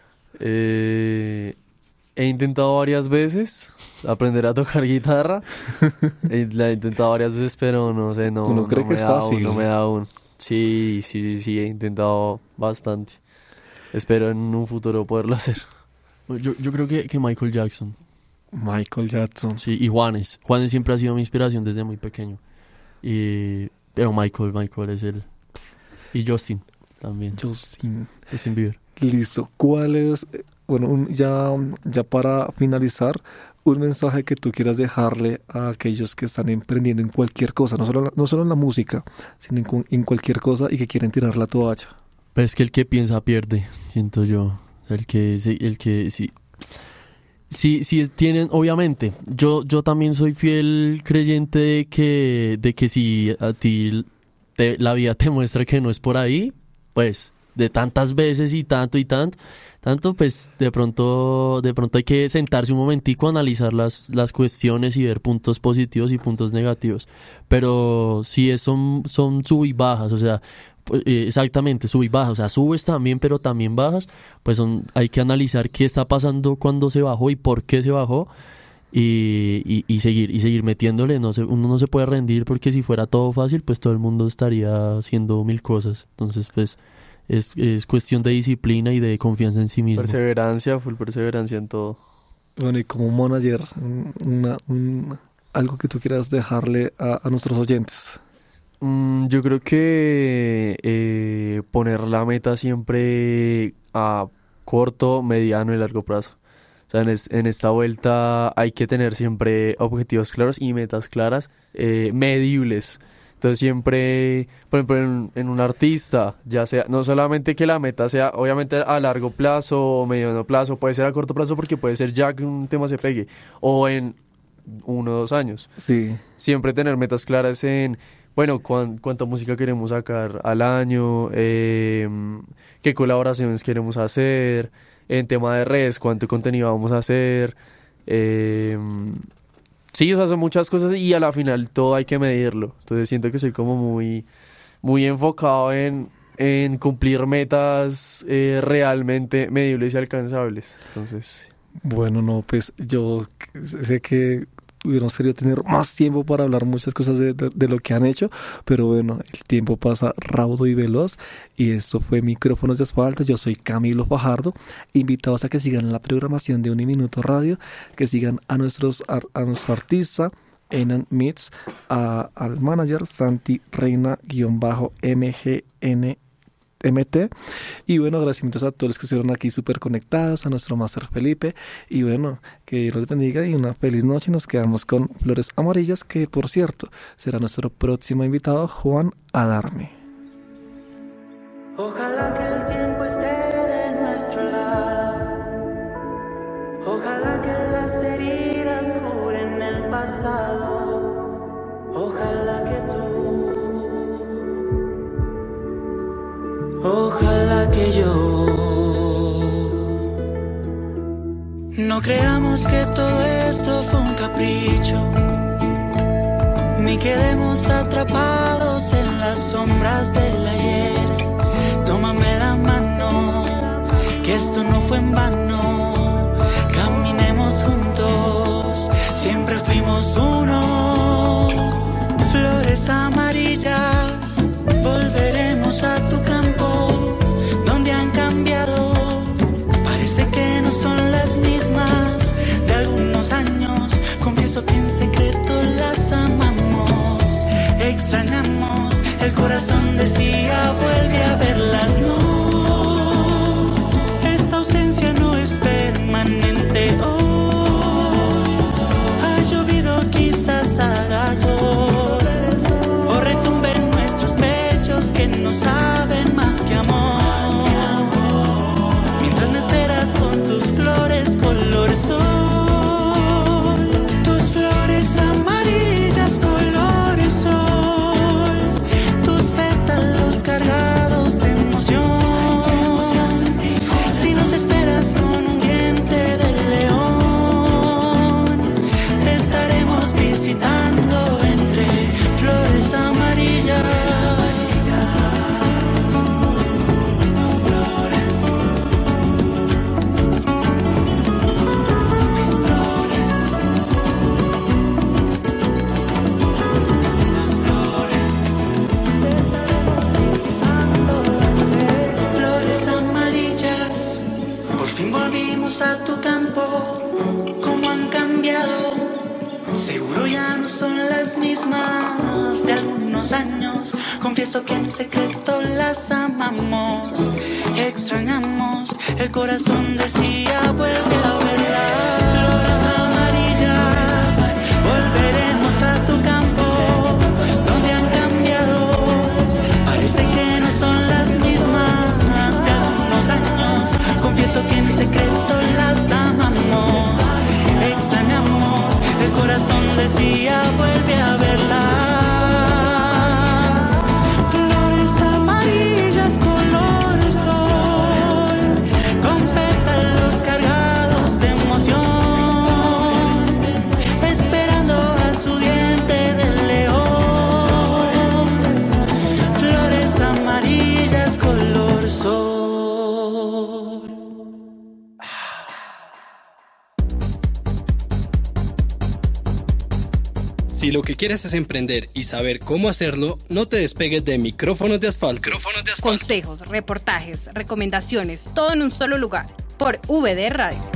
He intentado varias veces aprender a tocar guitarra. La he intentado varias veces, pero no sé, no, ¿Uno cree no que me es da fácil? aún, no me da aún. Sí, he intentado bastante. Espero en un futuro poderlo hacer. Yo creo que Michael Jackson. Michael Jackson. Sí, y Juanes. Juanes siempre ha sido mi inspiración desde muy pequeño. Pero Michael es el... Y Justin también. Justin. Justin Bieber. Listo. ¿Cuál es, bueno, ya para finalizar, un mensaje que tú quieras dejarle a aquellos que están emprendiendo en cualquier cosa, no solo en la música, sino en cualquier cosa y que quieren tirar la toalla? Pues que el que piensa pierde, siento yo. El que sí tienen, obviamente. Yo también soy fiel creyente de que si a ti la vida te muestra que no es por ahí, pues de tantas veces y tanto, pues de pronto hay que sentarse un momentico a analizar las cuestiones y ver puntos positivos y puntos negativos. Pero sí son sub y bajas, o sea, exactamente, sub y bajas, o sea, subes también, pero también bajas, pues hay que analizar qué está pasando cuando se bajó y por qué se bajó. Y seguir metiéndole. Uno no se puede rendir, porque si fuera todo fácil, pues todo el mundo estaría haciendo mil cosas. Entonces, pues es cuestión de disciplina y de confianza en sí mismo. Perseverancia, full perseverancia en todo. Bueno, y como manager, algo que tú quieras dejarle a nuestros oyentes. Yo creo que poner la meta siempre a corto, mediano y largo plazo. O sea, en esta vuelta hay que tener siempre objetivos claros y metas claras, medibles. Entonces siempre, por ejemplo, en un artista, ya sea, no solamente que la meta sea obviamente a largo plazo o mediano plazo, puede ser a corto plazo porque puede ser ya que un tema se pegue, o en 1 o 2 años. Sí. Siempre tener metas claras en, bueno, cuánta música queremos sacar al año, qué colaboraciones queremos hacer, en tema de redes, cuánto contenido vamos a hacer. Sí, o sea, son muchas cosas y a la final todo hay que medirlo. Entonces siento que soy como muy, muy enfocado en cumplir metas realmente medibles y alcanzables. Entonces... Bueno, no, pues yo sé que hubiéramos querido tener más tiempo para hablar muchas cosas de lo que han hecho, pero bueno, el tiempo pasa raudo y veloz, y esto fue Micrófonos de Asfalto. Yo soy Camilo Fajardo, invitados a que sigan la programación de Uniminuto Radio, que sigan a nuestro artista Enan Mits, al manager Santi Reina_MGNMT, y bueno, agradecimientos a todos los que estuvieron aquí súper conectados, a nuestro máster Felipe, y bueno, que Dios los bendiga y una feliz noche. Nos quedamos con Flores Amarillas, que por cierto será nuestro próximo invitado, Juan Adarme. Ojalá que el tiempo esté de nuestro lado, ojalá que las heridas curen el pasado, ojalá que ojalá que yo. No creamos que todo esto fue un capricho, ni quedemos atrapados en las sombras del ayer. Tómame la mano, que esto no fue en vano. Caminemos juntos, siempre fuimos uno. Flores amarillas, volveremos a tu campo, donde han cambiado. Parece que no son las mismas de algunos años. Confieso que en secreto las amamos, extrañamos. El corazón decía vuelve a verlas, no. Esta ausencia no es permanente. Oh. Confieso que en secreto las amamos, extrañamos. El corazón decía vuelve a verlas. Flores amarillas, volveremos a tu campo, donde han cambiado. Parece que no son las mismas de algunos años. Confieso que en secreto las amamos, extrañamos. El corazón decía vuelve a verlas. Si lo que quieres es emprender y saber cómo hacerlo, no te despegues de Micrófonos de Asfalto. Consejos, reportajes, recomendaciones, todo en un solo lugar, por VD Radio.